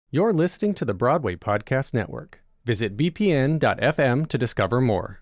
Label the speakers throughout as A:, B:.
A: You're listening to the Broadway Podcast Network. Visit bpn.fm to discover more.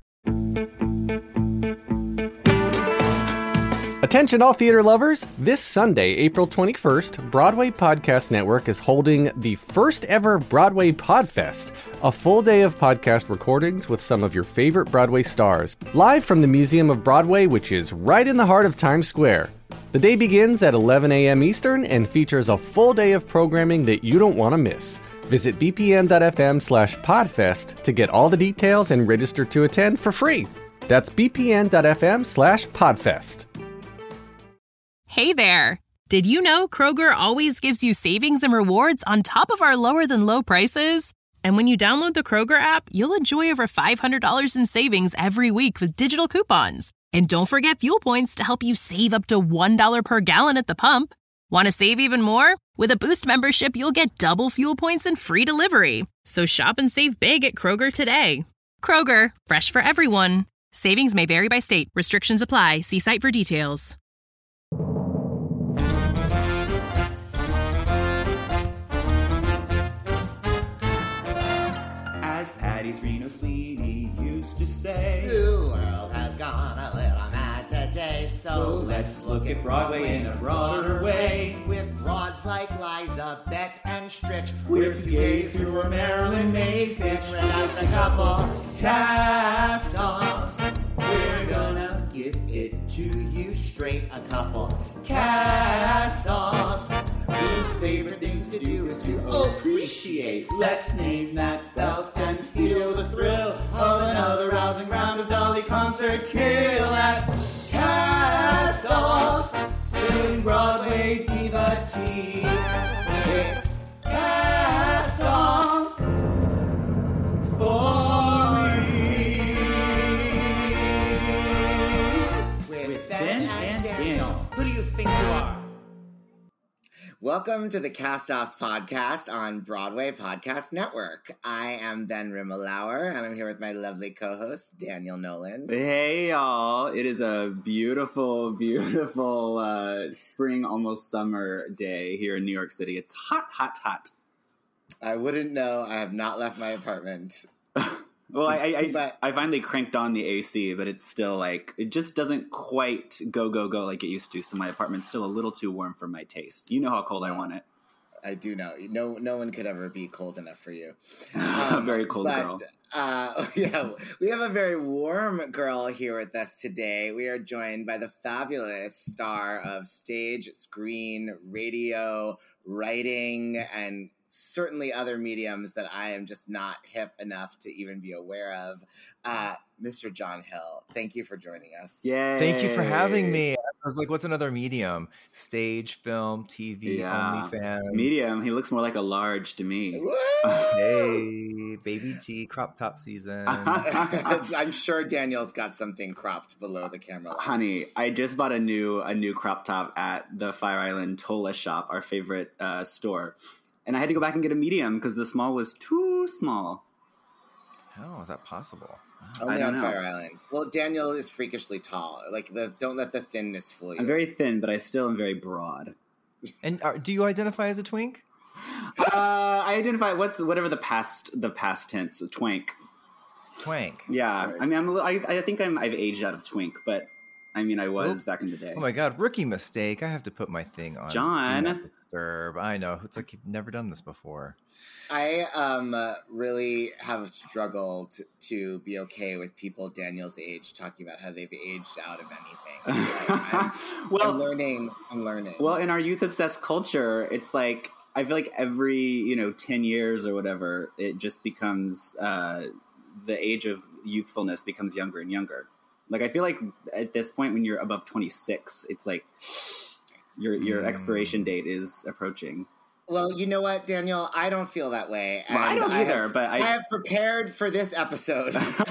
A: Attention all theater lovers! This Sunday, April 21st, Broadway Podcast Network is holding the first ever Broadway Podfest, a full day of podcast recordings with some of your favorite Broadway stars, live from the Museum of Broadway, which is right in the heart of Times Square. The day begins at 11 a.m. Eastern and features a full day of programming that you don't want to miss. Visit bpn.fm/podfest to get all the details and register to attend for free. That's bpn.fm/podfest.
B: Hey there! Did you know Kroger always gives you savings and rewards on top of our lower-than-low prices? And when you download the Kroger app, you'll enjoy over $500 in savings every week with digital coupons. And don't forget fuel points to help you save up to $1 per gallon at the pump. Want to save even more? With a Boost membership, you'll get double fuel points and free delivery. So shop and save big at Kroger today. Kroger, fresh for everyone. Savings may vary by state. Restrictions apply. See site for details.
C: As Patty's Reno Sweeney used to say,
D: The world has gone a little mad today,
C: so let's look at Broadway in a broader way.
D: With broads like Liza, Bet, and Stritch,
C: We're two gays who are Marilyn Mays, bitch.
D: we're just a couple
C: Cast-offs.
D: We're gonna give it to you straight, a couple cast-offs whose favorite things to do is to appreciate.
C: Let's name that belt and feel the thrill of another rousing round of Dolly concert. Kill at Cast-offs, spilling Broadway diva tea. It's Cast-offs for
D: With
C: Ben and Daniel.
D: Who do you think you are? Welcome to the Cast-Offs podcast on Broadway Podcast Network. I am Ben Rimmelauer, and I'm here with my lovely co-host, Daniel Nolan.
E: Hey y'all, it is a beautiful, beautiful spring, almost summer day here in New York City. It's hot, hot, hot.
D: I wouldn't know. I have not left my apartment.
E: Well,
D: But-
E: I finally cranked on the AC, but it's still like, it just doesn't quite go like it used to, so my apartment's still a little too warm for my taste. You know how cold I want it.
D: I do know. No one could ever be cold enough for you.
E: Very cold girl.
D: Yeah, we have a very warm girl here with us today. We are joined by the fabulous star of stage, screen, radio, writing, and certainly other mediums that I am just not hip enough to even be aware of. Mr. John Hill, thank you for joining us.
E: Yay.
F: Thank you for having me. I was like, what's another medium? Stage, film, TV,
E: Yeah.
F: OnlyFans.
E: Medium, he looks more like a large to me.
D: Woo!
F: Hey, baby T, crop top season.
D: I'm sure Daniel's got something cropped below the camera line.
E: Honey, I just bought a new crop top at the Fire Island Tola shop, our favorite store. And I had to go back and get a medium because the small was too small.
F: How is that possible?
D: Only
E: I don't
D: on
E: know.
D: Fire Island. Well, Daniel is freakishly tall. Like don't let the thinness fool you.
E: I'm very thin, but I still am very broad.
F: And do you identify as a twink?
E: I identify whatever the past tense, twank.
F: Twank.
E: Yeah, I mean, I think I've aged out of twink, but I mean, I was back in the day.
F: Oh my God, rookie mistake. I have to put my thing on.
E: John.
F: Do not disturb. I know. It's like you've never done this before.
D: I really have struggled to be okay with people Daniel's age talking about how they've aged out of anything. Like, I'm learning.
E: Well, in our youth obsessed culture, it's like I feel like every 10 years or whatever, it just becomes the age of youthfulness becomes younger and younger. Like I feel like at this point, when you're above 26, it's like your expiration date is approaching.
D: Well, you know what, Daniel? I don't feel that way.
E: Well, I don't either, but
D: I have prepared for this episode,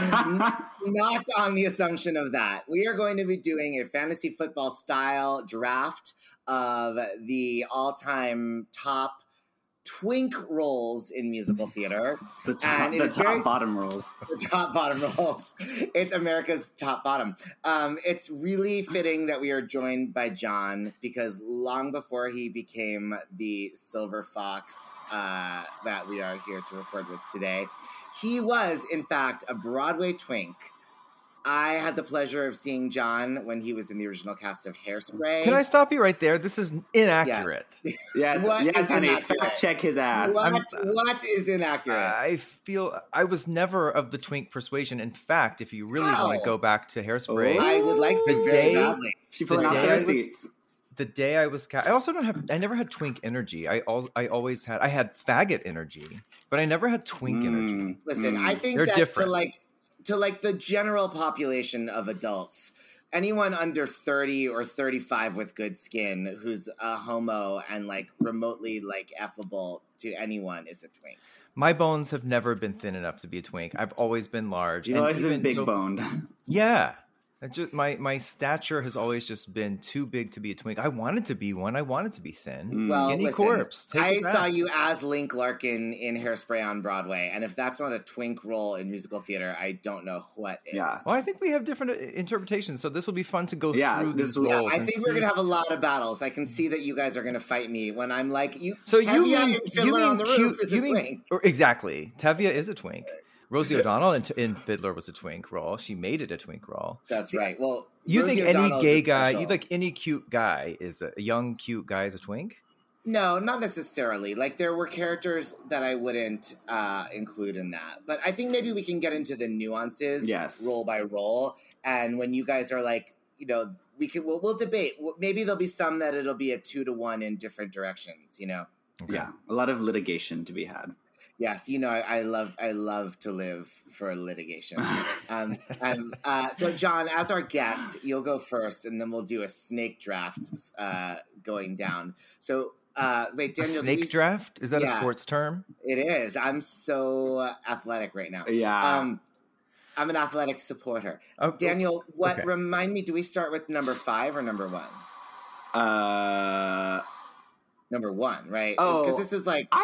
D: not on the assumption of that. We are going to be doing a fantasy football style draft of the all-time top twink roles in musical theater.
E: The top bottom roles.
D: The top bottom roles. It's America's top bottom. It's really fitting that we are joined by John, because long before he became the silver fox that we are here to record with today, he was, in fact, a Broadway twink. I had the pleasure of seeing John when he was in the original cast of Hairspray.
F: Can I stop you right there? This is inaccurate.
E: Yes, honey, fact check his ass.
D: What is inaccurate?
F: I feel I was never of the twink persuasion. In fact, if you really want to go back to Hairspray,
D: I would like to very badly.
E: She put out their seats.
F: The day I was I also I never had twink energy. I had faggot energy, but I never had twink energy.
D: Listen, I think
F: they're
D: that
F: different.
D: to the general population of adults, anyone under 30 or 35 with good skin who's a homo and remotely affable to anyone is a twink.
F: My bones have never been thin enough to be a twink. I've always been large.
E: You've always been big boned.
F: Yeah. My stature has always just been too big to be a twink. I wanted to be one. I wanted to be thin.
D: Well,
F: Skinny
D: listen,
F: corpse.
D: I saw you as Link Larkin in Hairspray on Broadway, and if that's not a twink role in musical theater, I don't know what is.
E: Yeah.
F: Well, I think we have different interpretations, so this will be fun to go through these roles.
D: Yeah, I think we're gonna have a lot of battles. I can see that you guys are gonna fight me when I'm like,
F: So you mean
D: on the Roof is a twink.
F: Exactly. Tevye is a twink. Rosie O'Donnell in Fiddler was a twink role. She made it a twink role.
D: That's right. Well,
F: you
D: Rosie
F: think
D: O'Donnell
F: any gay guy,
D: special.
F: you think any cute guy is a young cute guy is a twink?
D: No, not necessarily. There were characters that I wouldn't include in that. But I think maybe we can get into the nuances role by role. And when you guys are we'll debate. Maybe there'll be some that it'll be a 2-to-1 in different directions, Okay.
E: Yeah, a lot of litigation to be had.
D: Yes, I love to live for litigation. So, John, as our guest, you'll go first, and then we'll do a snake draft going down. So, wait, Daniel,
F: a snake draft? Is that a sports term?
D: It is. I'm so athletic right now.
E: Yeah.
D: I'm an athletic supporter.
E: Okay.
D: Daniel, remind me, do we start with number 5 or number 1? Number 1, right?
E: Oh,
D: because this is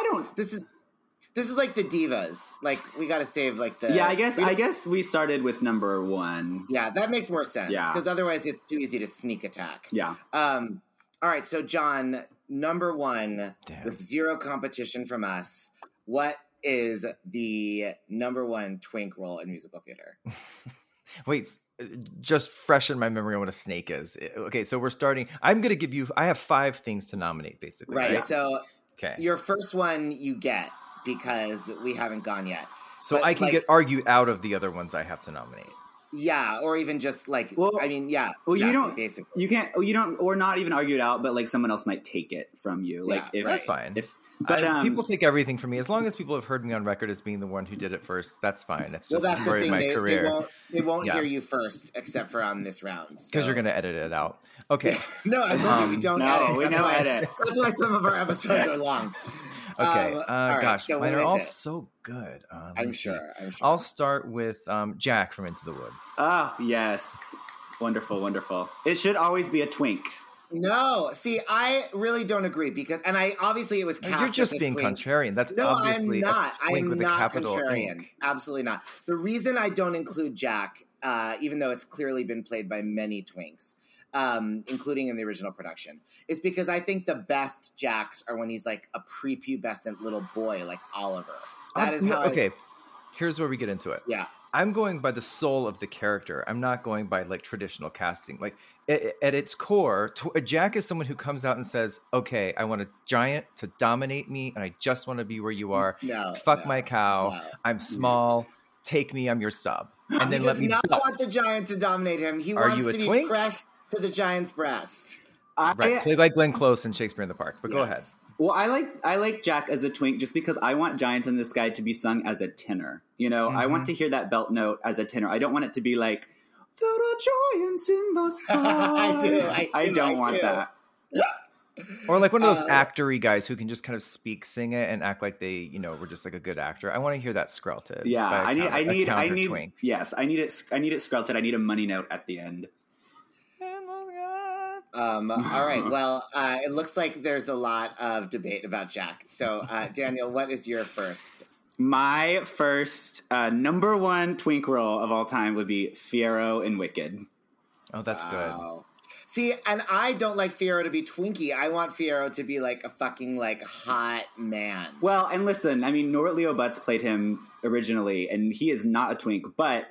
D: This is like the divas. We got to save the...
E: Yeah, I guess we started with number 1.
D: Yeah, that makes more sense.
E: Yeah.
D: Because otherwise it's too easy to sneak attack.
E: Yeah.
D: All right, so John, number 1, with zero competition from us, what is the number 1 twink role in musical theater?
F: Wait, just fresh in my memory on what a snake is. Okay, so we're starting... I have 5 things to nominate, basically.
D: Right? So
F: okay.
D: Your first one you get, because we haven't gone yet.
F: So I can get argued out of the other ones I have to nominate.
D: Yeah, or even just
E: Well,
D: you
E: don't
D: basically.
E: You can't. You don't, or not even argue it out, but someone else might take it from you.
F: That's fine.
E: But
F: people take everything from me as long as people have heard me on record as being the one who did it first. That's fine. It's just
D: that's
F: the story
D: the thing.
F: of my career.
D: They won't hear you first, except for on this round,
F: because you're going to edit it out. Okay.
D: No, I told you we don't edit.
E: We don't edit.
D: That's why some of our episodes are long.
F: Okay.
D: Gosh, so
F: mine are all so good.
D: I'm sure.
F: I'll start with Jack from Into the Woods.
E: Ah, yes. Wonderful, wonderful. It should always be a twink.
D: No, see, I really don't agree because obviously it was cast.
F: You're just
D: as a
F: being
D: twink.
F: contrarian. That's obviously
D: I'm not.
F: a twink
D: I'm
F: with
D: not
F: a capital
D: contrarian.
F: Ink.
D: Absolutely not. The reason I don't include Jack, even though it's clearly been played by many twinks, including in the original production, is because I think the best Jacks are when he's a prepubescent little boy like Oliver. That is how.
F: Okay, here's where we get into it.
D: Yeah.
F: I'm going by the soul of the character. I'm not going by traditional casting. At its core, Jack is someone who comes out and says, "Okay, I want a giant to dominate me, and I just want to be where you are. Fuck my cow. I'm small. Take me. I'm your sub." And then let me.
D: He does not want the giant to dominate him. He wants to be pressed to the giant's breast.
F: Right, played by Glenn Close in Shakespeare in the Park. But go ahead.
E: Well, I like Jack as a twink just because I want Giants in the Sky to be sung as a tenor. I want to hear that belt note as a tenor. I don't want it to be like, there are giants in the sky. I don't want that.
F: Or one of those actor-y guys who can just kind of sing it and act like they, were just a good actor. I want to hear that skrelted.
E: Yeah, I need
F: twink.
E: Yes, I need it skrelted. I need a money note at the end.
D: All right. Well, it looks like there's a lot of debate about Jack. So, Daniel, what is your first?
E: My first number one twink role of all time would be Fiyero in Wicked.
F: Oh, that's good.
D: See, and I don't like Fiyero to be twinky. I want Fiyero to be like a fucking like hot man.
E: Well, and listen, I mean, Norbert Leo Butz played him originally, and he is not a twink, but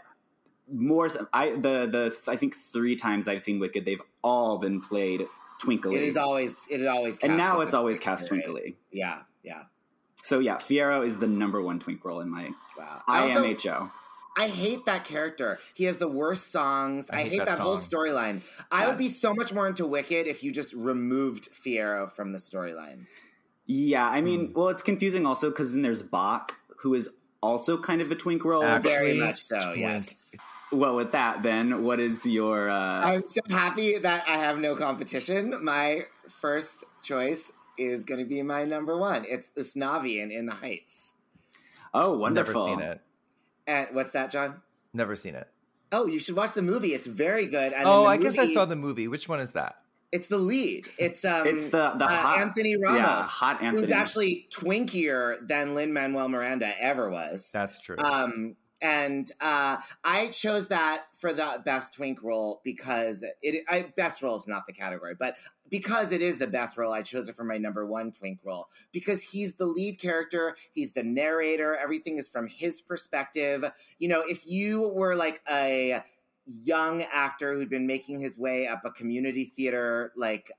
E: I think 3 times I've seen Wicked, they've all been played twinkly.
D: It always cast
E: and now
D: as
E: it's
D: a
E: always
D: twink,
E: cast twinkly.
D: right? Yeah, yeah.
E: So yeah, Fiyero is the number one twink role in my IMHO.
D: I hate that character. He has the worst songs. I hate that whole storyline. I would be so much more into Wicked if you just removed Fiyero from the storyline.
E: Yeah, I mean, well, it's confusing also because then there's Bach, who is also kind of a twink role.
D: Very much so, yes.
E: Well, with that, Ben, what is your...
D: I'm so happy that I have no competition. My first choice is going to be my number one. It's Usnavi in the Heights.
E: Oh, wonderful.
F: Never seen it.
D: And what's that, John?
F: Never seen it.
D: Oh, you should watch the movie. It's very good. And
F: I guess I saw the movie. Which one is that?
D: It's the lead. It's
E: the hot
D: Anthony Ramos.
E: Yeah, hot Anthony.
D: Who's actually twinkier than Lin-Manuel Miranda ever was.
F: That's true.
D: And I chose that for the best twink role because best role is not the category, but because it is the best role, I chose it for my number one twink role because he's the lead character. He's the narrator. Everything is from his perspective. You know, if you were like a young actor who'd been making his way up a community theater, like,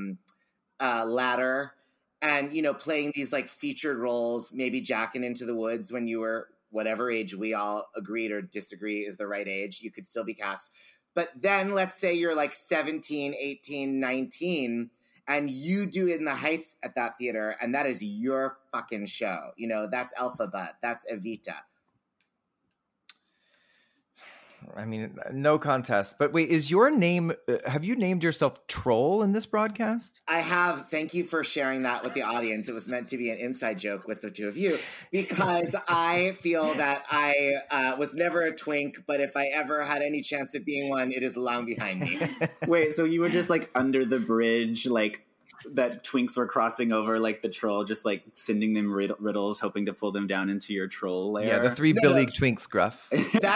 D: ladder and, you know, playing these like featured roles, maybe Jack and Into the Woods when you were whatever age we all agreed or disagree is the right age, you could still be cast. But then let's say you're like 17, 18, 19, and you do In the Heights at that theater, and that is your fucking show. You know, that's Elphaba, that's Evita.
F: I mean, no contest. But wait, is your name, have you named yourself Troll in this broadcast?
D: I have. Thank you for sharing that with the audience. It was meant to be an inside joke with the two of you because I feel that I was never a twink, but if I ever had any chance of being one, it is long behind me.
E: Wait, so you were just like under the bridge, like that twinks were crossing over like the troll, just like sending them riddles, hoping to pull them down into your troll lair?
F: Yeah, the 3 Billy Twinks, Gruff.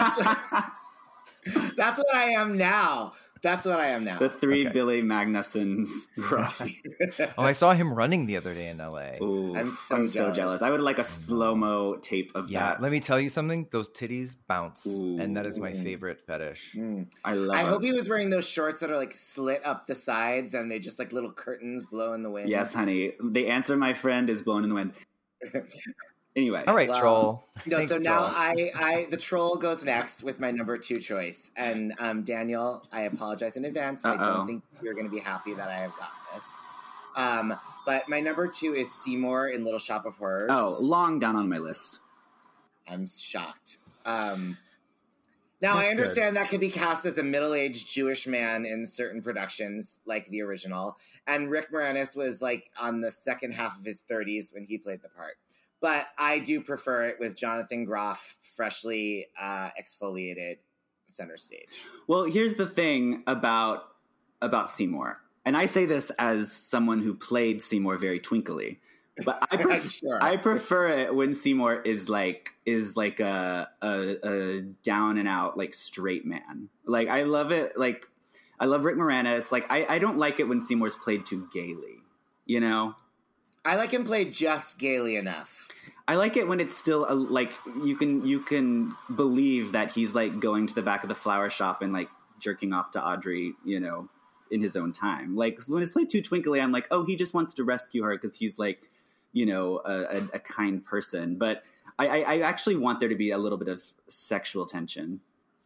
D: That's what I am now. That's what I am now.
E: The 3 Billy Magnussons. Gruff.
F: Oh, I saw him running the other day in LA.
E: Ooh, I'm so jealous. I would like a slow-mo tape of that.
F: Yeah, let me tell you something. Those titties bounce. Ooh. And that is my favorite fetish.
E: I
D: hope he was wearing those shorts that are like slit up the sides and they just like little curtains blow in the wind.
E: Yes, honey. The answer, my friend, is blown in the wind. Anyway.
F: All right, Troll.
D: No,
F: Thanks,
D: so now
F: Troll.
D: the Troll goes next with my number 2 choice. And Daniel, I apologize in advance. I don't think you're going to be happy that I have gotten this. But my number 2 is Seymour in Little Shop of Horrors.
E: Oh, long down on my list.
D: I'm shocked. Now, I understand that could be cast as a middle-aged Jewish man in certain productions, like the original. And Rick Moranis was like on the second half of his 30s when he played the part. But I do prefer it with Jonathan Groff freshly exfoliated center stage.
E: Well, here's the thing about Seymour. And I say this as someone who played Seymour very twinkily. But I prefer it when Seymour is like a down and out like straight man. Like I love it. Like I love Rick Moranis. Like I don't like it when Seymour's played too gaily. You know,
D: I like him played just gaily enough.
E: I like it when it's still like you can believe that he's like going to the back of the flower shop and like jerking off to Audrey, you know, in his own time. Like when it's played too twinkly, I'm like, oh, he just wants to rescue her because he's like, you know, a kind person. But I actually want there to be a little bit of sexual tension.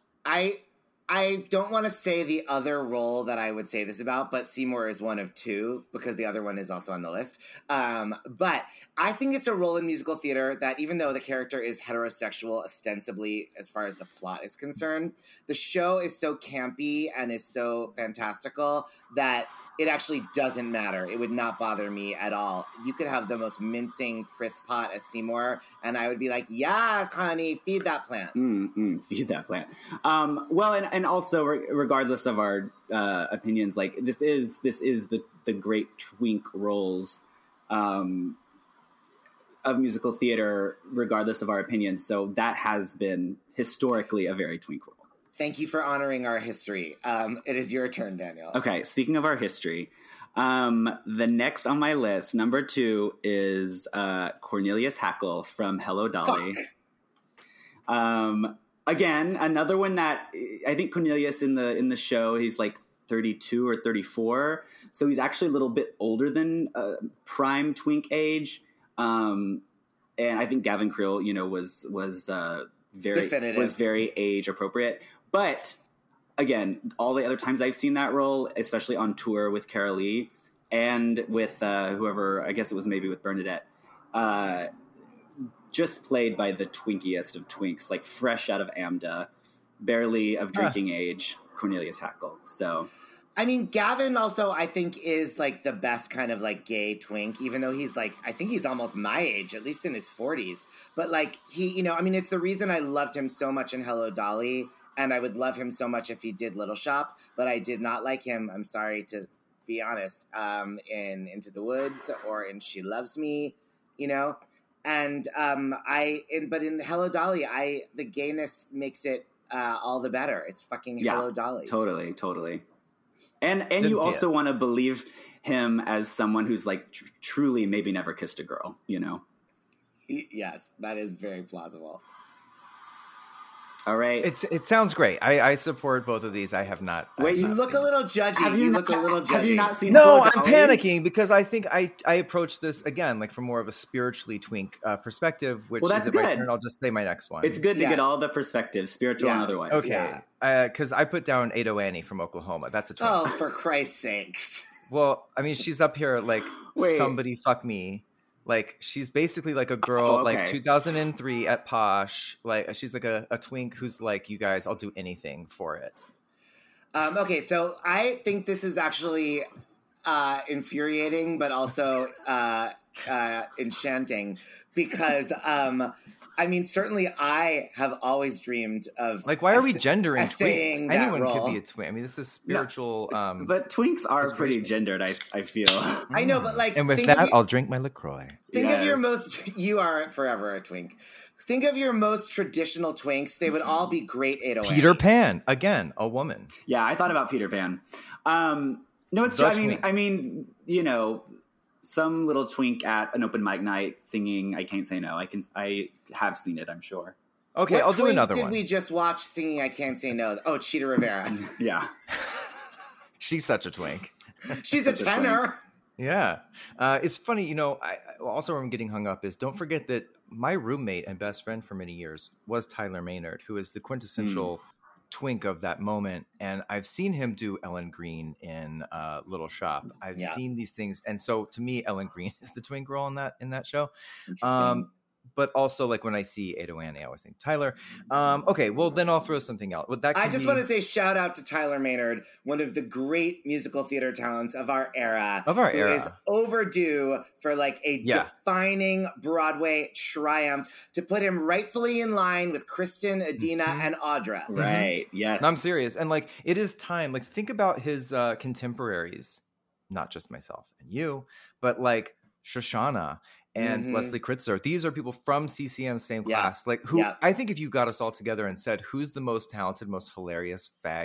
D: I don't want to say the other role that I would say this about, but Seymour is one of 2 because the other one is also on the list. But I think it's a role in musical theater that even though the character is heterosexual ostensibly as far as the plot is concerned, the show is so campy and is so fantastical that it actually doesn't matter. It would not bother me at all. You could have the most mincing Chris Pot as Seymour, and I would be like, yes, honey, feed that plant.
E: Feed that plant. Well, and also, regardless of our opinions, like this is the great twink roles of musical theater, regardless of our opinions. So that has been historically a very twink role.
D: Thank you for honoring our history. It is your turn, Daniel.
E: Okay, speaking of our history, the next on my list, number 2, is Cornelius Hackl from Hello, Dolly. Again, another one that I think Cornelius in the show, he's like 32 or 34, so he's actually a little bit older than prime twink age. And I think Gavin Creel, was very age appropriate. But again, all the other times I've seen that role, especially on tour with Cara Lee and with whoever, I guess it was maybe with Bernadette, just played by the twinkiest of twinks, like fresh out of AMDA, barely of drinking age, Cornelius Hackl. So,
D: I mean, Gavin also, I think, is like the best kind of like gay twink, even though he's like, I think he's almost my age, at least in his 40s. But like he, it's the reason I loved him so much in Hello, Dolly. And I would love him so much if he did Little Shop, but I did not like him, I'm sorry to be honest, in Into the Woods or in She Loves Me, And but in Hello, Dolly, the gayness makes it all the better. It's fucking Hello, Dolly.
E: Totally. And you also want to believe him as someone who's like truly maybe never kissed a girl,
D: Yes, that is very plausible.
E: All right.
F: It sounds great. I support both of these. I have not.
D: Wait, you look a little judgy. You look a little judgy.
E: Have you not seen?
F: No, I'm panicking because I think I approach this again like from more of a spiritually twink perspective. Which
E: that's
F: is
E: good.
F: My turn. I'll just say my next one.
E: It's good to get all the perspectives, spiritual and otherwise.
F: Okay, because I put down Ado Annie from Oklahoma. That's a twink.
D: Oh, for Christ's sakes!
F: Well, I mean, she's up here like somebody fuck me. Like, she's basically like a girl, like 2003 at Posh. Like, she's like a twink who's like, you guys, I'll do anything for it.
D: Okay, so I think this is actually infuriating, but also enchanting because, I mean, certainly I have always dreamed of...
F: Like, why are we gendering twinks? Anyone
D: role.
F: could be a twink. I mean, this is spiritual...
E: but twinks are pretty gendered, I feel.
D: I know, but like...
F: And with that, I'll drink my LaCroix.
D: Think of your most... You are forever a twink. Think of your most traditional twinks. They would all be great 808.
F: Peter Pan. Again, a woman.
E: Yeah, I thought about Peter Pan. No, it's... I mean, some little twink at an open mic night singing I Can't Say No. I have seen it, I'm sure.
F: Okay, I'll do another one.
D: Did we just watch singing I Can't Say No? Oh, Cheetah Rivera.
E: Yeah.
F: She's such a twink.
D: She's a tenor.
F: Yeah. It's funny, also where I'm getting hung up is don't forget that my roommate and best friend for many years was Tyler Maynard, who is the quintessential twink of that moment. And I've seen him do Ellen Green in Little Shop. I've seen these things. And so to me, Ellen Green is the twink role in that show. But also, like, when I see Ado Annie, I always think Tyler. Okay, well, then I'll throw something out.
D: I just want to say shout out to Tyler Maynard, one of the great musical theater talents of our era. Who is overdue for, like, a defining Broadway triumph to put him rightfully in line with Kristen, Adina, and Audra.
E: Right, yes.
F: No, I'm serious. And, like, it is time. Like, think about his contemporaries, not just myself and you, but, like, Shoshana and Leslie Kritzer. These are people from CCM, same class. Like, who I think if you got us all together and said, who's the most talented, most hilarious fag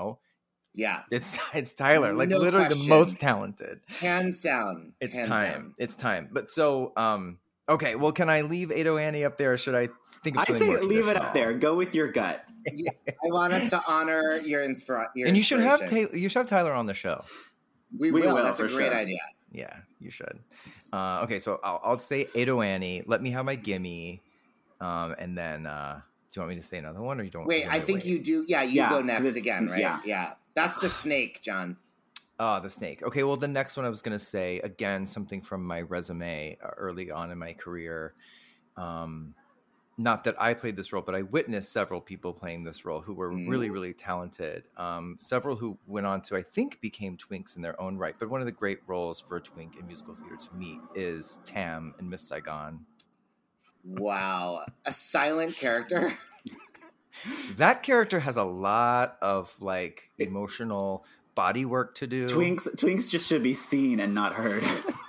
F: it's Tyler. Like, literally the most talented.
D: Hands down.
F: It's time. It's time. But so, okay, well, can I leave Ado Annie up there, or should I think of something more traditional?
E: Leave it up there. Go with your gut.
D: I want us to honor your inspiration.
F: And you should have Tyler on the show.
D: We will. That's a great idea.
F: Yeah, you should. Okay, so I'll say Ado Annie. Let me have my gimme. And then, do you want me to say another one, or you don't?
D: Wait, I think you do. Yeah, you go next again, right? Yeah. That's the snake, John.
F: Oh, the snake. Okay, well, the next one I was going to say, again, something from my resume early on in my career. not that I played this role, but I witnessed several people playing this role who were really, really talented. Several who went on to, I think, became twinks in their own right. But one of the great roles for a twink in musical theater to me is Tam in Miss Saigon.
D: Wow. A silent character?
F: That character has a lot of like emotional body work to do.
E: Twinks just should be seen and not heard.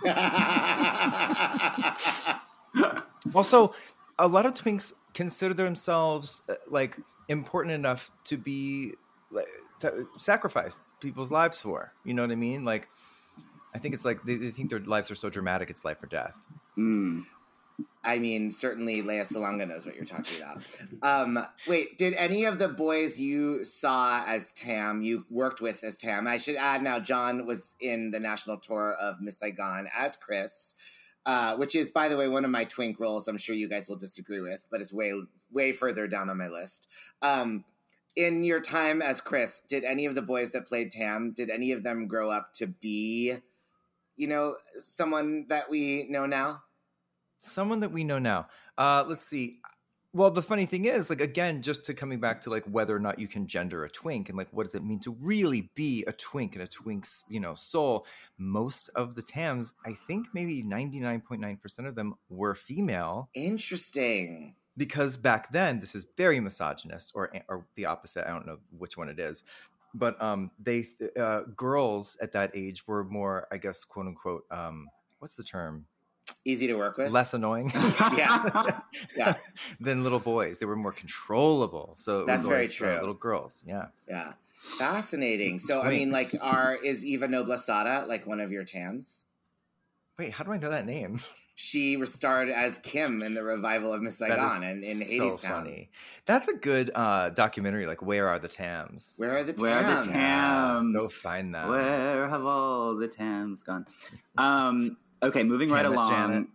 F: Also, a lot of twinks consider themselves like important enough to be like, to sacrifice people's lives for. You know what I mean? Like, I think it's like they think their lives are so dramatic, it's life or death.
D: I mean, certainly Lea Salonga knows what you're talking about. Wait, did any of the boys you saw as Tam, you worked with as Tam? I should add now, John was in the national tour of Miss Saigon as Chris, which is, by the way, one of my twink roles. I'm sure you guys will disagree with, but it's way, way further down on my list. In your time as Chris, did any of the boys that played Tam, did any of them grow up to be, you know, someone that we know now?
F: Someone that we know now. Let's see. Well, the funny thing is, like, again, just to coming back to like whether or not you can gender a twink and like what does it mean to really be a twink and a twink's, you know, soul. Most of the Tams, I think maybe 99.9% of them were female.
D: Interesting.
F: Because back then, this is very misogynist, or the opposite. I don't know which one it is, but girls at that age were more, I guess, quote unquote, what's the term?
D: Easy to work with.
F: Less annoying.
D: Yeah.
F: Than little boys. They were more controllable. So it
D: that's
F: was
D: very
F: always,
D: true.
F: Little girls. Yeah.
D: Yeah. Fascinating. So, I mean, like, is Eva Noblesada like one of your Tams?
F: Wait, how do I know that name?
D: She starred as Kim in the revival of Miss Saigon and in Hadestown.
F: Funny. That's a good documentary. Like, Where Are the Tams?
D: Where are the Tams?
E: Where are the Tams?
F: Go find that.
E: Where have all the Tams gone? Okay, moving right along.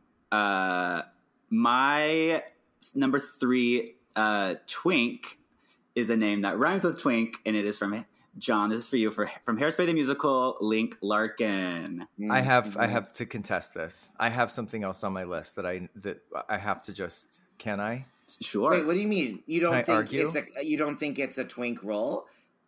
E: My number 3 twink is a name that rhymes with twink, and it is from John. This is for you from Hairspray the Musical, Link Larkin.
F: I have to contest this. I have something else on my list that I have to just. Can I?
E: Sure.
D: Wait, what do you mean? You don't think
F: argue?
D: you don't think it's a twink role?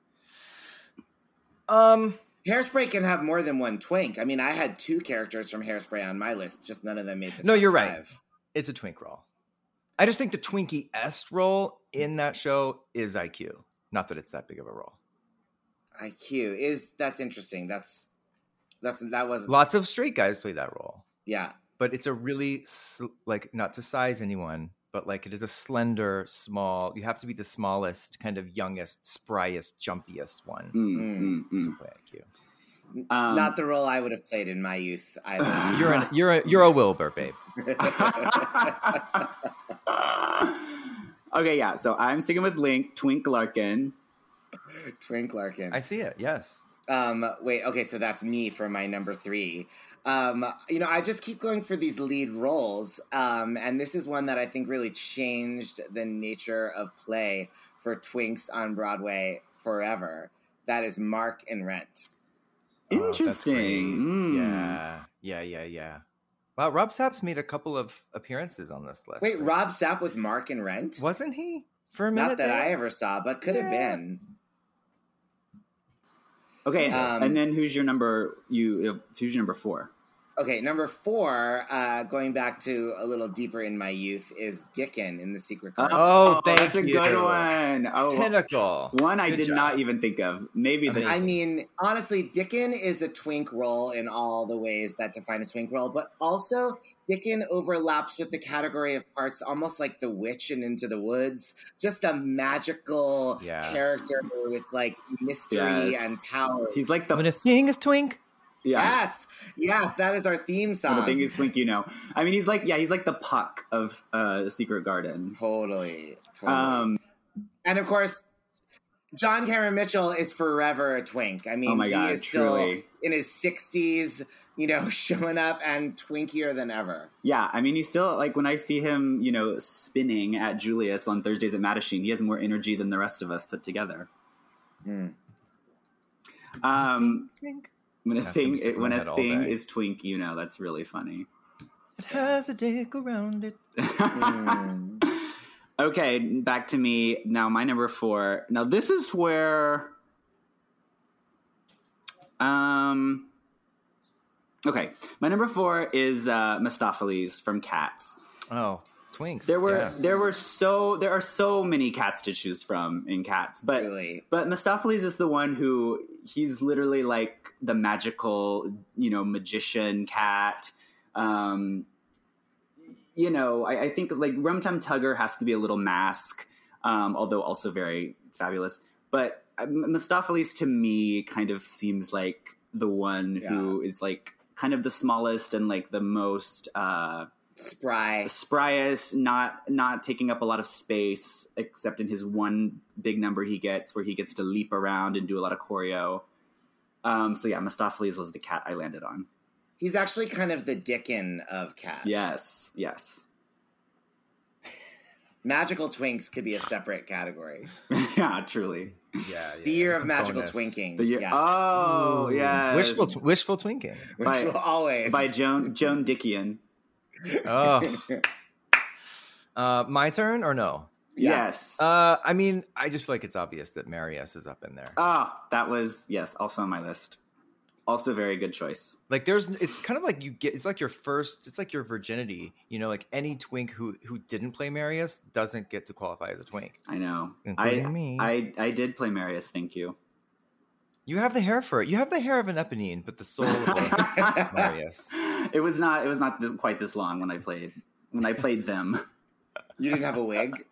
D: Hairspray can have more than one twink. I mean, I had 2 characters from Hairspray on my list, just none of them made the
F: No,
D: top
F: you're
D: 5.
F: right. It's a twink role. I just think the Twinkie-esque role in that show is IQ. Not that it's that big of a role.
D: IQ that's interesting. That was
F: Lots of straight guys play that role.
D: Yeah.
F: But it's a really like, not to size anyone, but like it is a slender, small. You have to be the smallest, kind of youngest, spryest, jumpiest one to play IQ.
D: Not the role I would have played in my youth either.
F: You're a Wilbur, babe.
E: Okay, yeah. So I'm sticking with Twink Larkin.
D: Twink Larkin.
F: I see it. Yes.
D: Wait. Okay, so that's me for my number 3. I just keep going for these lead roles, and this is one that I think really changed the nature of play for twinks on Broadway forever. That is Mark in Rent.
E: Interesting.
F: Yeah. Wow, Rob Sapp's made a couple of appearances on this list.
D: Wait, Rob Sapp was Mark in Rent?
F: Wasn't he? For a minute
D: Not that
F: there?
D: I ever saw, but could have been.
E: Okay, and then who's your number 4?
D: Okay, number 4, going back to a little deeper in my youth, is Dickon in The Secret Garden.
E: That's a good one. Oh,
F: Pinnacle.
E: One I
F: Good
E: did
F: job.
E: not even think of. Maybe
D: I mean, honestly, Dickon is a twink role in all the ways that define a twink role, but also Dickon overlaps with the category of parts almost like The Witch and Into the Woods. Just a magical character with like mystery and power.
E: He's like the
F: When a thing is twink.
E: Yeah.
D: Yes, that is our theme song.
E: The thing is twink, you know. I mean, he's like the Puck of The Secret Garden.
D: Totally. And of course, John Cameron Mitchell is forever a twink. I mean, he is still in his 60s, showing up and twinkier than ever.
E: Yeah, I mean, he's still, like, when I see him, spinning at Julius on Thursdays at Mattachine, he has more energy than the rest of us put together. When a thing is twink, that's really funny.
F: It has a dick around it.
E: Okay, back to me. Now, my number 4. Now, this is where... Okay, my number 4 is Mistopheles from Cats.
F: Oh, twinks.
E: There are so many cats to choose from in Cats, but
D: Really?
E: but Mistopheles is the one who he's literally like the magical, magician cat. I think like Rum Tum Tugger has to be a little mask, although also very fabulous. But Mistopheles to me kind of seems like the one who is like kind of the smallest and like the most spryest, not taking up a lot of space except in his one big number he gets where he gets to leap around and do a lot of choreo. So yeah, Mistopheles was the cat I landed on.
D: He's actually kind of the Dickon of cats.
E: Yes.
D: Magical twinks could be a separate category.
E: Yeah, truly.
F: Yeah.
D: The year of
F: It's a
D: magical
F: bonus.
D: twinking.
E: The year.
D: Yeah.
E: Oh, yeah.
F: Wishful twinking.
D: Which will always.
E: by Joan Dickian.
F: Oh. My turn or no?
D: Yeah.
E: Yes.
F: I mean, I just feel like it's obvious that Marius is up in there.
E: That was also on my list. Also very good choice.
F: Like it's kind of like it's like your virginity, like any twink who didn't play Marius doesn't get to qualify as a twink.
E: I know.
F: Including me.
E: I did play Marius, thank you.
F: You have the hair for it. You have the hair of an Eponine, but the soul of Marius.
E: It was not quite this long when I played them.
D: You didn't have a wig?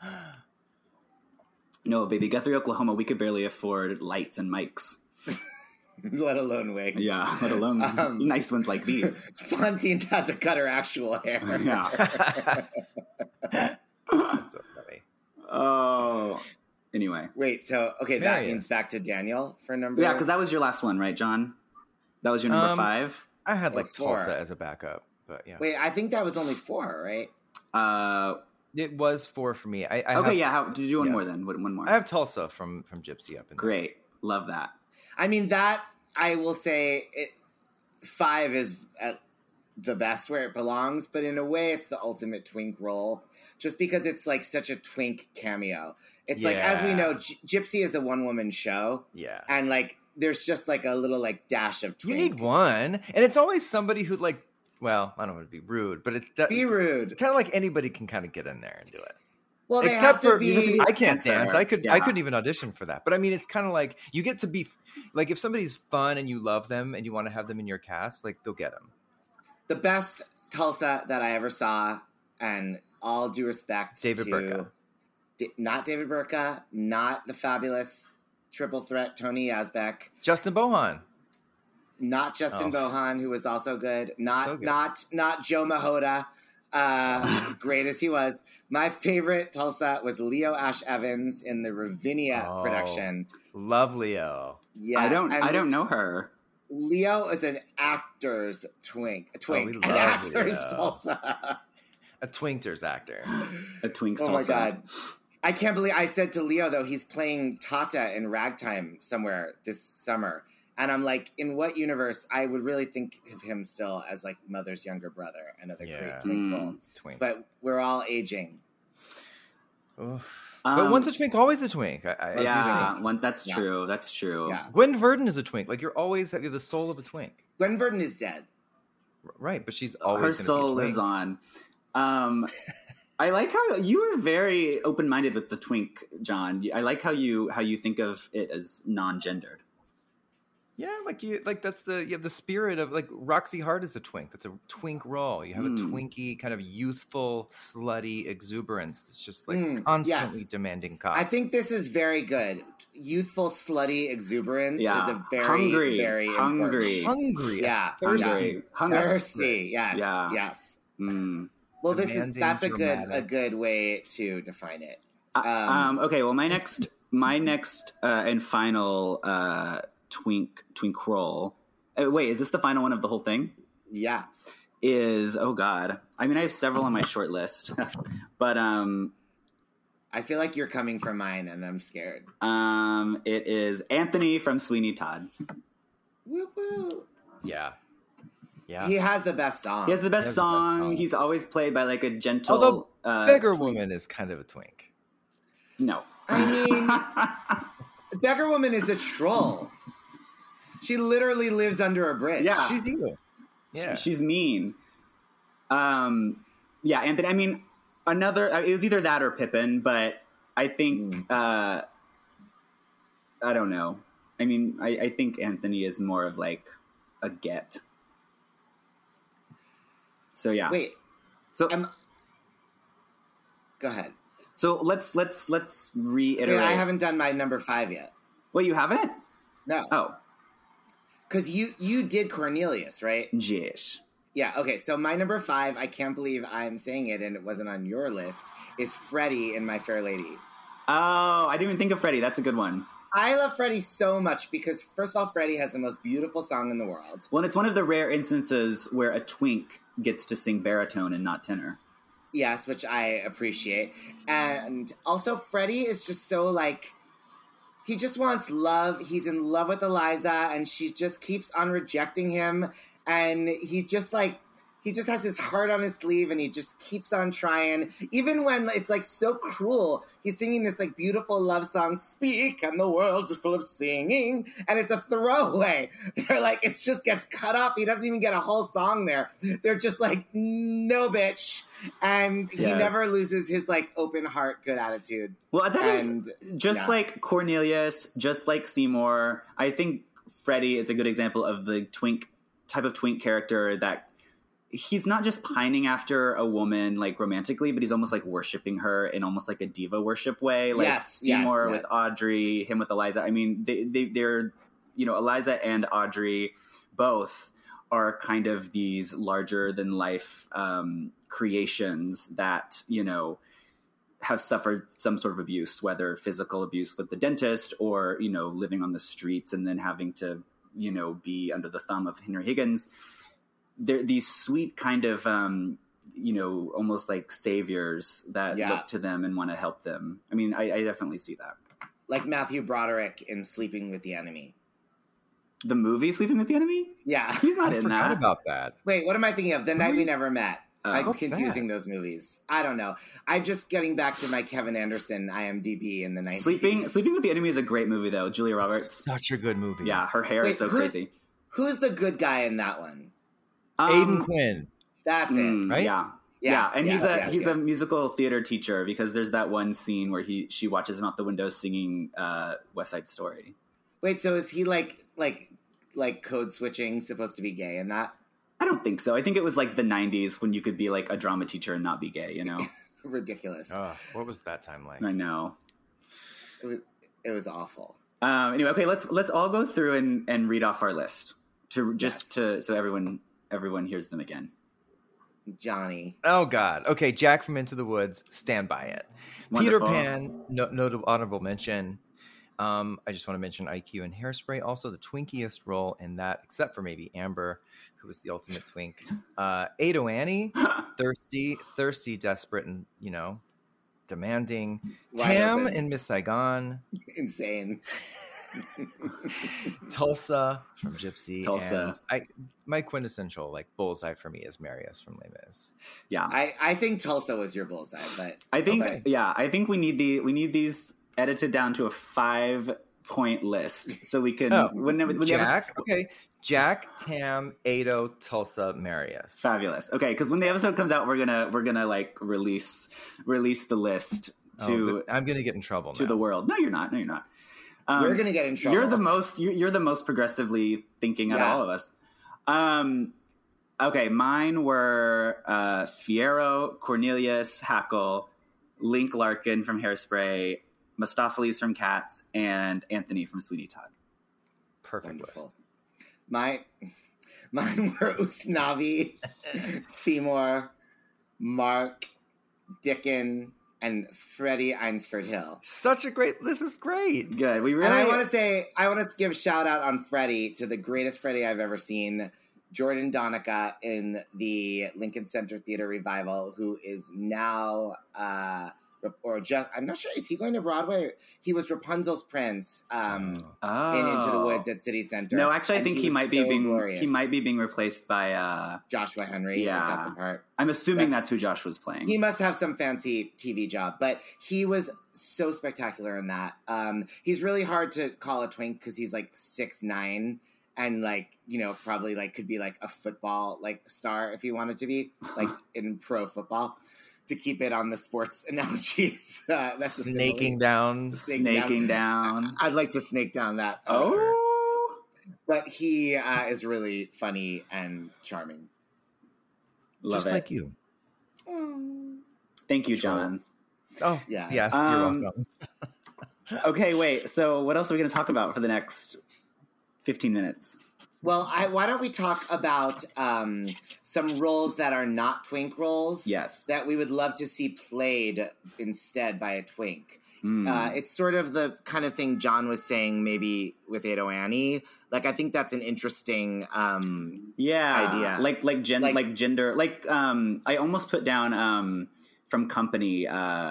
E: No, baby, Guthrie, Oklahoma, we could barely afford lights and mics.
D: Let alone wigs.
E: Yeah, let alone nice ones like these.
D: Fantine had to cut her actual hair.
E: Yeah.
F: That's so funny.
E: Oh. Anyway.
D: Wait, so, okay, that means back to Daniel for number...
E: Yeah, because that was your last one, right, John? That was your number 5?
F: I had like
D: 4.
F: Tulsa as a backup, but yeah.
D: Wait, I think that was only 4, right?
F: It was 4 for me. Did
E: you do one more then? One more.
F: I have Tulsa from Gypsy up in there.
E: Great. Love that.
D: I mean, that, I will say, 5 is at the best where it belongs, but in a way, it's the ultimate twink role, just because it's like such a twink cameo. It's like, as we know, Gypsy is a one-woman show.
F: Yeah.
D: And like, there's just like a little like dash of twink.
F: You need one. And it's always somebody who like, well, I don't want to be rude, but
D: be rude.
F: Kind of like anybody can kind of get in there and do it.
D: Well, they
F: except
D: have
F: for
D: to be.
F: I can't dance. I couldn't even audition for that. But I mean, it's kind of like you get to be like if somebody's fun and you love them and you want to have them in your cast, like go get them.
D: The best Tulsa that I ever saw, and all due respect
F: David
D: to
F: Burka.
D: Not David Burka, not the fabulous triple threat Tony Yazbek,
F: Justin Bohan.
D: Not Justin Bohan, who was also good. Not
F: So good.
D: not Joe Mahota, great as he was. My favorite Tulsa was Leo Ash Evans in the Ravinia production.
F: Love Leo.
D: Yes,
E: I don't know her.
D: Leo is an actor's twink.
F: we
D: An
F: love
D: actor's
F: Leo.
D: Tulsa.
F: A Twinkters actor.
E: A twink.
D: Oh my God. I can't believe I said to Leo, though, he's playing Tata in Ragtime somewhere this summer. And I'm like, in what universe? I would really think of him still as like Mother's younger brother, another great twink role.
F: Twink.
D: But we're all aging.
F: But once a twink, always a twink.
E: That's true. That's true.
D: Yeah.
F: Gwen Verdon is a twink. Like you're the soul of a twink.
D: Gwen Verdon is dead.
F: Right, but she's always
E: Her
F: gonna
E: soul
F: be a
E: lives
F: twink.
E: on. I like how you are very open-minded with the twink, John. I like how you think of it as non-gendered.
F: Yeah, you have the spirit of like Roxy Hart is a twink. That's a twink role. You have a twinky kind of youthful, slutty exuberance. It's just like constantly demanding cock.
D: I think this is very good. Youthful, slutty exuberance is a very,
E: hungry,
D: very
E: hungry,
D: important.
F: hungry,
D: Yeah,
E: thirsty,
D: thirsty. Yes,
E: Yeah.
D: yes.
E: Mm.
D: Well,
F: Demanding,
D: that's a
F: dramatic.
D: good way to define it.
E: Okay, well, my next and final twink role. Wait, is this the final one of the whole thing?
D: Yeah.
E: Is God. I mean, I have several on my short list, but
D: I feel like you're coming for mine, and I'm scared.
E: It is Anthony from Sweeney Todd.
D: Woo woo.
F: Yeah.
D: He has the best song.
E: He has the best song. He's always played by like a gentle.
F: Although Beggar Woman is kind of a twink.
E: No.
D: I mean, Beggar Woman is a troll. She literally lives under a bridge.
E: Yeah.
F: She's evil. Yeah.
E: She's mean. Yeah, Anthony, I mean, it was either that or Pippin, but I think, I don't know. I mean, I think Anthony is more of like a get. So yeah.
D: Wait.
E: So
D: go ahead.
E: So let's reiterate.
D: Wait, I haven't done my number 5 yet.
E: Well, you haven't?
D: No.
E: Oh.
D: Because you did Cornelius, right?
E: Jish.
D: Yeah, okay. So my number 5, I can't believe I'm saying it and it wasn't on your list, is Freddie in My Fair Lady.
E: Oh, I didn't even think of Freddie. That's a good one.
D: I love Freddie so much because, first of all, Freddie has the most beautiful song in the world.
E: Well, it's one of the rare instances where a twink gets to sing baritone and not tenor.
D: Yes, which I appreciate. And also, Freddie is just so, like, he just wants love. He's in love with Eliza, and she just keeps on rejecting him. And he's just, like, he just has his heart on his sleeve, and he just keeps on trying. Even when it's, like, so cruel, he's singing this, like, beautiful love song, Speak, and the world is full of singing. And it's a throwaway. They're like, it just gets cut off. He doesn't even get a whole song there. They're just like, no, bitch. And he never loses his, like, open heart, good attitude.
E: Well, that is just like Cornelius, just like Seymour. I think Freddie is a good example of the type of twink character that he's not just pining after a woman, like, romantically, but he's almost, like, worshiping her in almost, like, a diva worship way. Like, Seymour with Audrey, him with Eliza. I mean, they're, you know, Eliza and Audrey both are kind of these larger-than-life creations that, you know, have suffered some sort of abuse, whether physical abuse with the dentist or, you know, living on the streets and then having to, you know, be under the thumb of Henry Higgins. They're these sweet kind of, you know, almost like saviors that look to them and want to help them. I mean, I definitely see that. Like
D: Matthew Broderick in Sleeping with the Enemy.
E: The movie Sleeping with the Enemy?
D: Yeah.
E: He's not in
F: that.
E: that.
F: About that.
D: Wait, what am I thinking of? The Night We Never Met. I'm confusing those movies. I don't know. I'm just getting back to my Kevin Anderson IMDb in the 90s.
E: Sleeping with the Enemy is a great movie, though. Julia Roberts.
F: Such a good movie.
E: Yeah, her hair is so crazy.
D: Who's the good guy in that one?
F: Aidan Quinn.
D: That's it.
F: Right?
E: Yeah.
D: Yes,
E: and he's a musical theater teacher because there's that one scene where she watches him out the window singing West Side Story.
D: Wait, so is he like code switching, supposed to be gay in that?
E: I don't think so. I think it was like the 90s when you could be like a drama teacher and not be gay, you know?
D: Ridiculous.
F: What was that time like?
E: I know.
D: It was awful.
E: Anyway, okay, let's all go through and read off our list so everyone hears them again.
D: Johnny.
F: Oh God. Okay, Jack from Into the Woods. Stand by it.
E: Wonderful.
F: Peter Pan. Notable honorable mention. I just want to mention IQ and Hairspray. Also, the twinkiest role in that, except for maybe Amber, who was the ultimate twink. Ado Annie, thirsty, desperate, and demanding. Tam in Miss Saigon,
D: insane.
F: Tulsa from Gypsy.
E: Tulsa.
F: And my quintessential bullseye for me is Marius from Les Mis.
E: Yeah,
D: I think Tulsa was your bullseye, but
E: I think we need these edited down to a 5-point list so we can Jack, Tam, Ado, Tulsa, Marius. Fabulous. Okay, because when the episode comes out, we're gonna release the list to.
F: I'm gonna get in trouble
E: to the world. No, you're not.
D: We're gonna get in trouble.
E: You're the most progressively thinking out of all of us. Okay, mine were Fiyero, Cornelius, Hackle, Link Larkin from Hairspray, Mistopheles from Cats, and Anthony from Sweeney Todd.
F: Perfect list.
D: Mine were Usnavi, Seymour, Mark, Dickon, and Freddie Eynsford Hill.
F: This is great.
E: Good.
D: And I want to give a shout out on Freddie to the greatest Freddie I've ever seen, Jordan Donica in the Lincoln Center Theater revival, who is now or just, I'm not sure, is he going to Broadway? He was Rapunzel's prince in Into the Woods at City Center.
E: No, actually, I think he might be being replaced by
D: Joshua Henry.
E: Yeah,
D: is that the part?
E: I'm assuming that's who Josh was playing.
D: He must have some fancy TV job, but he was so spectacular in that. He's really hard to call a twink because he's like 6'9", and like, you know, probably like could be like a football like star if he wanted to be like in pro football. To keep it on the sports analogies,
F: snaking down.
D: I'd like to snake down that. But he is really funny and charming.
E: Love
F: Just
E: it.
F: like you.
E: Thank you, John.
F: Oh,
D: yeah.
F: Yes, you're welcome.
E: Okay, wait. So what else are we going to talk about for the next 15 minutes?
D: Well, why don't we talk about some roles that are not twink roles?
E: Yes.
D: That we would love to see played instead by a twink. It's sort of the kind of thing John was saying maybe with Ado Annie. Like, I think that's an interesting idea.
E: Like gender. Like, I almost put down from Company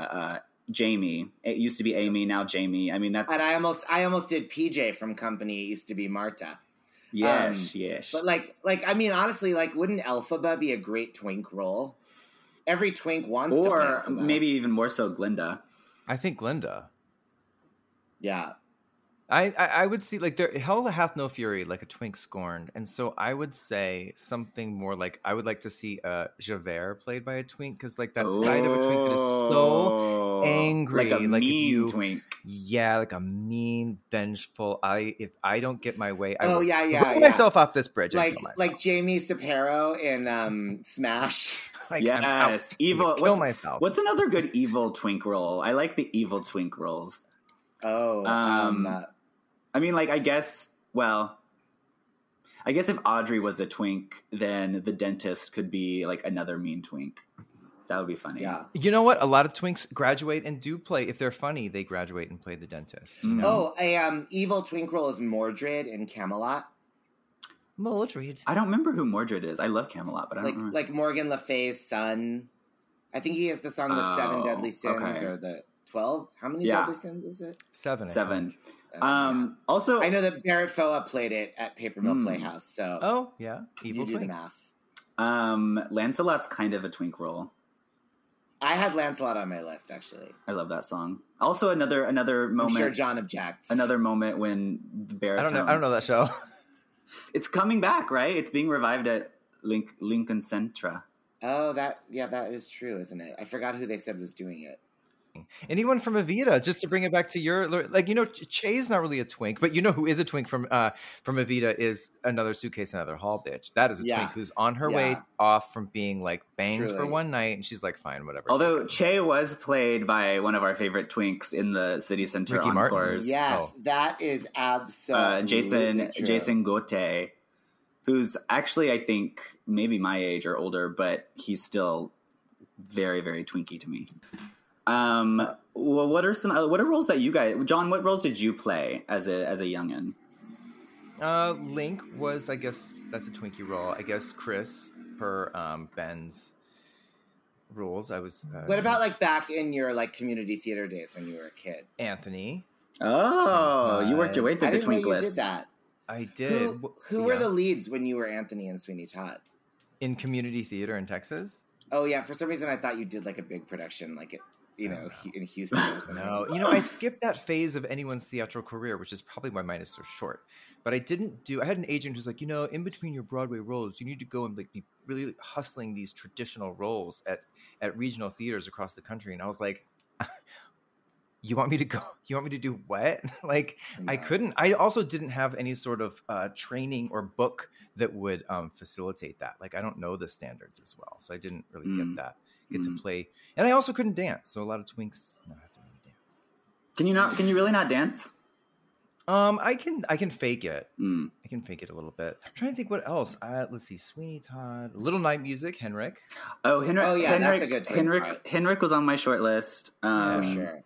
E: Jamie. It used to be Amy, now Jamie. I mean, that's...
D: And I almost did PJ from Company. It used to be Marta.
E: Yes.
D: But like I mean, honestly, like, wouldn't Elphaba be a great twink role? Every twink wants to play Elphaba.
E: Or maybe even more so Glinda.
F: I think Glinda.
D: Yeah.
F: I would see, like, there Hell Hath No Fury, like a twink scorned, and so I would say something more like, I would like to see Javert played by a twink, because like that side of a twink that is so angry,
E: like a mean twink.
F: Yeah, like a mean, vengeful. If I don't get my way, I
D: Oh,
F: will
D: yeah,
F: throw myself off this bridge.
D: Like Jamie Saparo in Smash.
F: Like,
E: yes, evil.
F: Kill myself.
E: What's another good evil twink role? I like the evil twink roles. I mean, like, I guess if Audrey was a twink, then the dentist could be like another mean twink. That would be funny.
D: Yeah.
F: You know what? A lot of twinks graduate and do play. If they're funny, they graduate and play the dentist. You know?
D: Evil twink role is Mordred in Camelot.
F: Mordred.
E: I don't remember who Mordred is. I love Camelot, but I don't remember.
D: Like Morgan Le Fay's son. I think he has the song "The Seven Deadly Sins" or the 12. How many deadly sins is it?
F: 7.
E: Also,
D: I know that Barrett Foa played it at Paper Mill Playhouse. So,
F: evil
D: you do
F: twink.
D: the math.
E: Lancelot's kind of a twink role.
D: I had Lancelot on my list, actually.
E: I love that song. Also, another moment.
D: I'm sure John objects.
E: Another moment when the baritone.
F: I don't know that show.
E: It's coming back, right? It's being revived at Lincoln Centra.
D: Oh, that is true, isn't it? I forgot who they said was doing it.
F: Anyone from Evita, just to bring it back to your, like, you know, Che's not really a twink, but you know who is a twink from Evita is Another Suitcase, Another Hall Bitch. That is a twink who's on her way off from being like banged for one night, and she's like, fine, whatever.
E: Although Che was played by one of our favorite twinks in the City Center
F: Ricky
E: Encores.
D: Yes, that is absolutely true.
E: Jason Gauthier, who's actually, I think, maybe my age or older, but he's still very, very twinky to me. Well, what are roles that you guys, John, what roles did you play as a youngin?
F: Link was, I guess that's a Twinkie role. I guess Chris per Ben's rules. I was.
D: What about like back in your like community theater days when you were a kid?
F: Anthony.
E: Oh, you worked your way through the twink list.
D: You did that.
F: I did.
D: Who were the leads when you were Anthony and Sweeney Todd?
F: In community theater in Texas?
D: Oh yeah, for some reason I thought you did like a big production, like it. You know, in Houston or something.
F: No, you know, I skipped that phase of anyone's theatrical career, which is probably why mine is so short. But I had an agent who's like, you know, in between your Broadway roles, you need to go and like be really hustling these traditional roles at regional theaters across the country. And I was like, you want me to go? You want me to do what? Like, no. I couldn't. I also didn't have any sort of training or book that would facilitate that. Like, I don't know the standards as well. So I didn't really get to play. And I also couldn't dance. So a lot of twinks don't have to really dance.
E: Can you really not dance?
F: I can fake it. I can fake it a little bit. I'm trying to think what else. Let's see. Sweeney Todd, Little Night Music, Henrik.
E: Oh, Henrik.
D: Oh yeah, that's a good twink.
E: Henrik was on my short list.
D: For sure.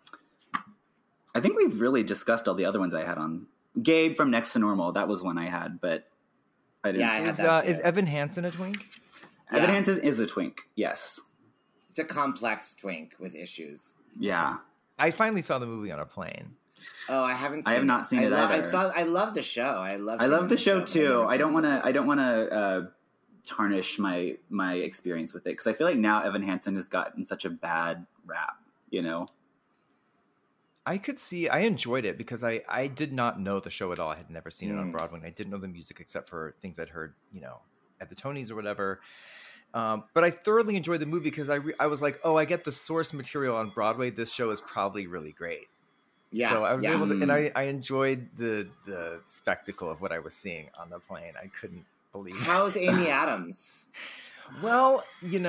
E: I think we've really discussed all the other ones I had on. Gabe from Next to Normal. That was one I had, but I didn't.
D: Yeah, I had that too.
F: Is Evan Hansen a twink?
E: Evan Hansen is a twink. Yes.
D: It's a complex twink with issues.
E: Yeah.
F: I finally saw the movie on a plane.
D: Oh, I haven't.
E: I have not seen it either.
D: I love the show. I
E: love the show too. I don't want to tarnish my experience with it because I feel like now Evan Hansen has gotten such a bad rap. You know.
F: I enjoyed it because I did not know the show at all. I had never seen it on Broadway. And I didn't know the music except for things I'd heard, at the Tonys or whatever. But I thoroughly enjoyed the movie because I was like, oh, I get the source material on Broadway. This show is probably really great.
D: Yeah.
F: So I was able to, and I enjoyed the spectacle of what I was seeing on the plane. I couldn't believe it.
D: How's Amy Adams?
F: Well,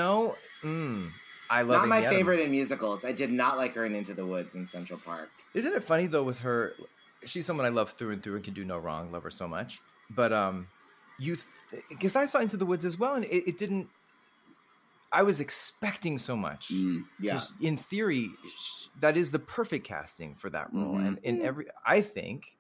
F: I love
D: Not
F: Amy
D: my
F: Adams.
D: favorite in musicals. I did not like her in Into the Woods in Central Park.
F: Isn't it funny though with her? She's someone I love through and through and can do no wrong. Love her so much. But because I saw Into the Woods as well, and it didn't. I was expecting so much.
D: Yeah.
F: In theory, that is the perfect casting for that role, and in I think.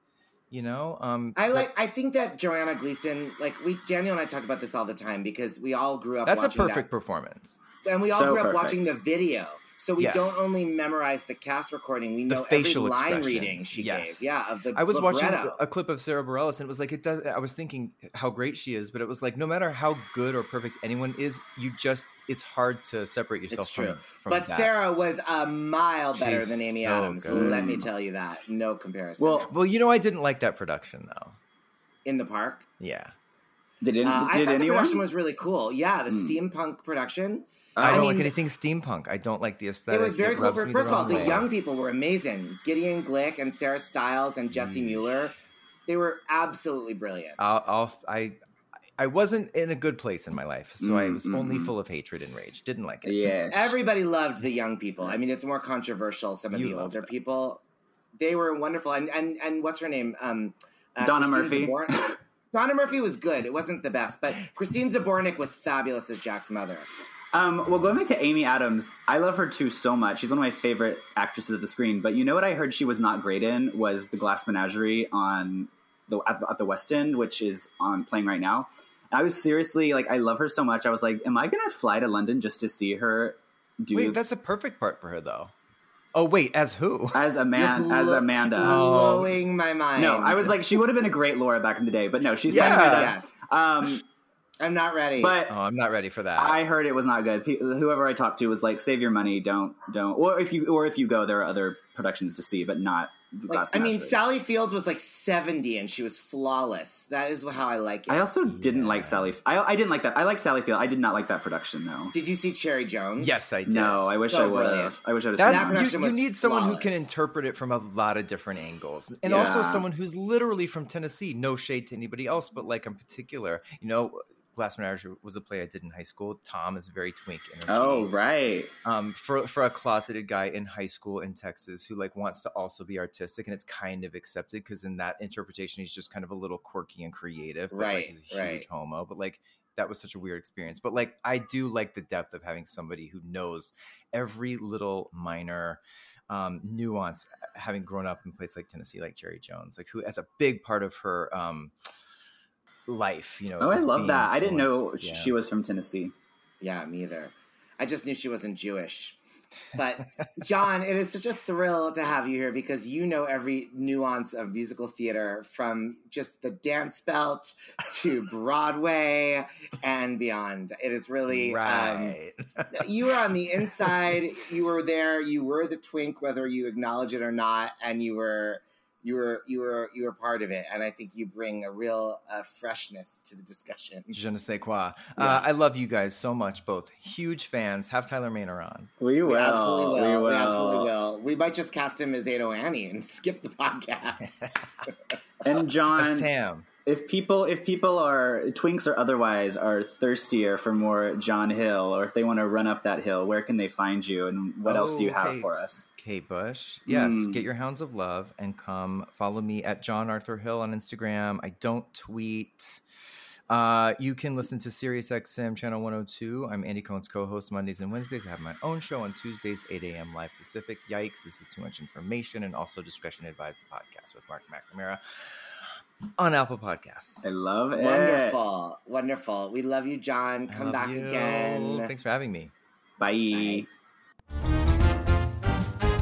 D: I think that Joanna Gleason, Daniel and I talk about this all the time because we all grew up
F: That's
D: watching
F: a perfect performance.
D: And we all grew up watching the video. So we
F: Yeah.
D: don't only memorize the cast recording, we
F: The
D: know every
F: facial
D: line
F: expressions.
D: reading she
F: Yes.
D: gave. Yeah, of the
F: I was watching
D: libretto.
F: a clip of Sarah Bareilles, and it was like it does. I was thinking how great she is, but it was like no matter how good or perfect anyone is, it's hard to separate yourself
D: It's true.
F: from
D: But
F: that.
D: Sarah was a mile better
F: She's
D: than Amy
F: so
D: Adams.
F: good.
D: Let me tell you that. No comparison.
E: Well,
F: Well, I didn't like that production though.
D: in the park.
F: Yeah,
E: Did
D: I thought the
E: anyone?
D: production was really cool. Yeah, the steampunk production.
F: I don't
D: mean,
F: like anything steampunk. I don't like the aesthetic.
D: It was very cool.
F: rubs me the
D: First of all,
F: wrong
D: the
F: way.
D: young people were amazing. Gideon Glick and Sarah Stiles and Jesse Mueller. They were absolutely brilliant.
F: I wasn't in a good place in my life, so I was only full of hatred and rage. Didn't like it.
E: Yes.
D: Everybody loved the young people. I mean, it's more controversial. Some of
F: You
D: the
F: loved
D: older
F: them.
D: people, they were wonderful. And what's her name?
E: Donna
D: Christine
E: Murphy.
D: Zabornik. Donna Murphy was good. It wasn't the best, but Christine Zabornik was fabulous as Jack's mother.
E: Well, going back to Amy Adams, I love her too so much. She's one of my favorite actresses of the screen. But you know what I heard she was not great in was The Glass Menagerie at the West End, which is playing right now. I was seriously I love her so much. I was like, am I going to fly to London just to see her do?
F: Wait, that's a perfect part for her though. Oh wait, as who?
E: as Amanda.
D: Blowing my mind.
E: No, I was like, she would have been a great Laura back in the day, but no, she's
F: Yeah.
E: playing
D: Yes.
E: Amanda.
D: I'm not ready.
E: But
F: Oh, I'm not ready for that.
E: I heard it was not good. Whoever I talked to was like, "Save your money, don't." Or if you go, there are other productions to see, but not. Glass Menagerie.
D: Sally Fields was 70 and she was flawless. That is how I like it.
E: I also didn't like Sally. I didn't like that. I like Sally Field. I did not like that production though.
D: Did you see Cherry Jones?
F: Yes, I did.
E: No, I wish
D: So
E: I would
D: brilliant.
E: have. I wish I would
F: That's,
E: have seen
D: That
E: that.
D: production
F: you
D: was
F: need someone who can
D: flawless.
F: interpret it from a lot of different angles, and also
E: Yeah.
F: someone who's literally from Tennessee. No shade to anybody else, but in particular, Glass Menagerie was a play I did in high school. Tom is very twink energy.
E: Oh right.
F: For a closeted guy in high school in Texas who wants to also be artistic, and it's kind of accepted because in that interpretation he's just kind of a little quirky and creative, but
D: Right,
F: he's a huge
D: right.
F: homo. But that was such a weird experience. But I do like the depth of having somebody who knows every little minor nuance, having grown up in a place like Tennessee, like Cherry Jones, who as a big part of her life.
E: Oh, I
F: as
E: love
F: being
E: that. I didn't
F: someone-
E: know
F: Yeah.
E: she was from Tennessee.
D: Yeah, me either. I just knew she wasn't Jewish. But John, it is such a thrill to have you here because you know every nuance of musical theater from just the dance belt to Broadway and beyond. It is really
F: Right.
D: you were on the inside. You were there. You were the twink, whether you acknowledge it or not, and you were part of it. And I think you bring a real freshness to the discussion.
F: Je ne sais quoi. I love you guys so much, both huge fans. Have Tyler Maynor on.
E: We will.
D: We absolutely will.
E: We
D: We absolutely will. We might just cast him as Ado Annie and skip the podcast.
E: And John,
F: That's Tam.
E: if people are twinks or otherwise are thirstier for more John Hill, or if they want to run up that hill, where can they find you, and what else do you have
F: Okay.
E: for us?
F: Kate Bush. Yes, get your hounds of love and come follow me at John Arthur Hill on Instagram. I don't tweet. You can listen to SiriusXM Channel 102. I'm Andy Cohen's co-host Mondays and Wednesdays. I have my own show on Tuesdays, 8 a.m. live Pacific. Yikes, this is too much information. And also Discretion Advised, the podcast with Mark McNamara on Apple Podcasts.
E: I love it.
D: Wonderful. Wonderful. We love you, John.
F: I
D: Come
F: love
D: back
F: you.
D: again.
F: Thanks for having me.
E: Bye.
D: Bye.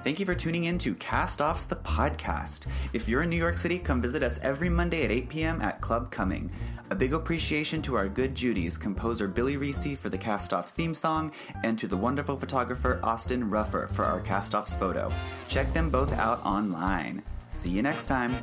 E: Thank you for tuning in to Cast Offs the podcast. If you're in New York City, come visit us every Monday at 8 p.m. at Club Cumming. A big appreciation to our good Judies, composer Billy Reese for the Cast Offs theme song, and to the wonderful photographer Austin Ruffer for our Cast Offs photo. Check them both out online. See you next time.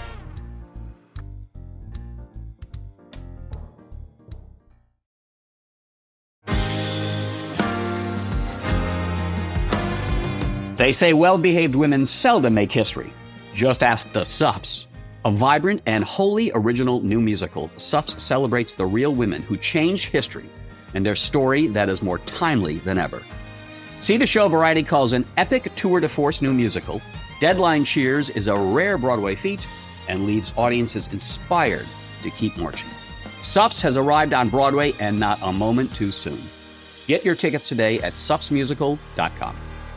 G: They say well-behaved women seldom make history. Just ask the Suffs. A vibrant and wholly original new musical, Suffs celebrates the real women who changed history and their story that is more timely than ever. See the show Variety calls an epic tour de force new musical. Deadline cheers is a rare Broadway feat and leaves audiences inspired to keep marching. Suffs has arrived on Broadway and not a moment too soon. Get your tickets today at suffsmusical.com.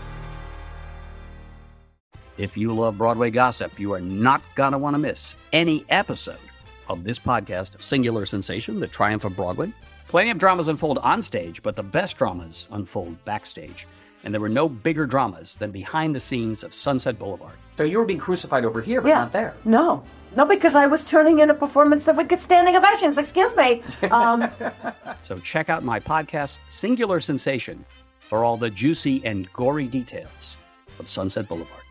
G: If you love Broadway gossip, you are not going to want to miss any episode of this podcast, Singular Sensation, The Triumph of Broadway. Plenty of dramas unfold on stage, but the best dramas unfold backstage. And there were no bigger dramas than behind the scenes of Sunset Boulevard. So you were being crucified over here, but not there.
H: No, because I was turning in a performance that would get standing ovations. Excuse me.
G: So check out my podcast, Singular Sensation, for all the juicy and gory details of Sunset Boulevard.